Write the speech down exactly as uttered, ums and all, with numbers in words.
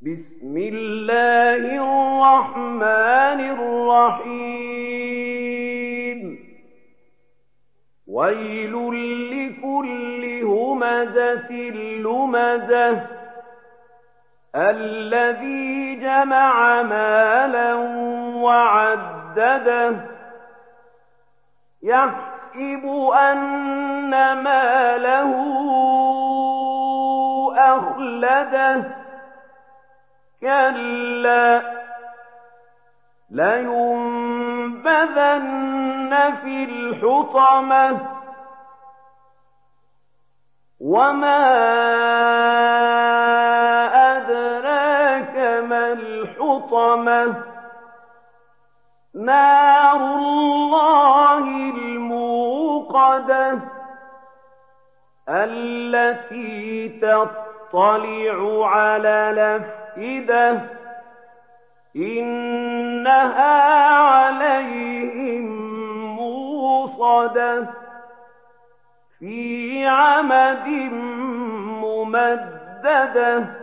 بسم الله الرحمن الرحيم ويل لكل همزة لمزة الذي جمع مالا وعدده يحسب أن ماله أخلده كلا لينبذن في الحطمة وما أدراك ما الحطمة نار الله الموقدة التي تطلع على الأفئدة إنها عليهم موصدة في عمد ممددة